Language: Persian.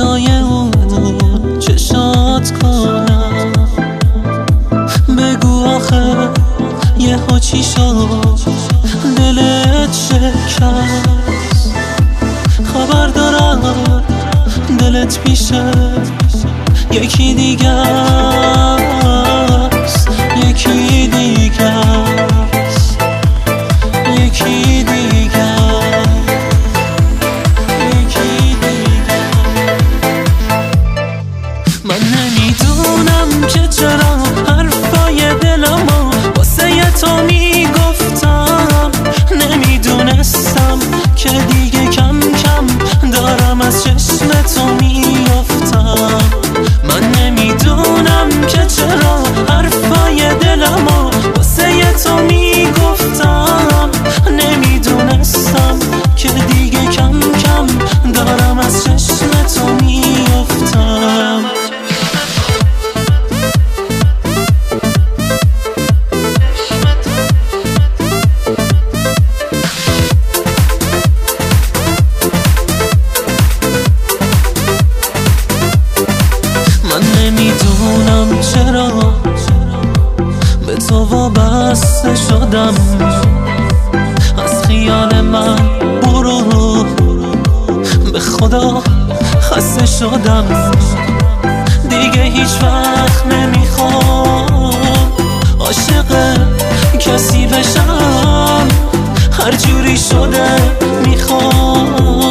فدای اون چشات کنم. بگو آخه یهو چی شد دلت شکست؟ خبر دارم دلت پیشه یکی دیگه است، یکی دیگه است، یکی دیگه، یکی دیگه. من نمیدونم که چرا حرفای دلمو واسه تو میگفتم، نمیدونستم که دیگه کم کم دارم از چشم تو میافتم. من نمیدونم که چرا حرفای دلمو واسه تو میگفتم، نمیدونستم که دیگه کم کم دارم از چشم تو میافتم. من نمیدونم چرا به تو وابسته شدم، از خیال من برو، به خدا خسته شدم. دیگه هیچ وقت نمیخوام عاشق کسی بشم، هر جوری شده میخوام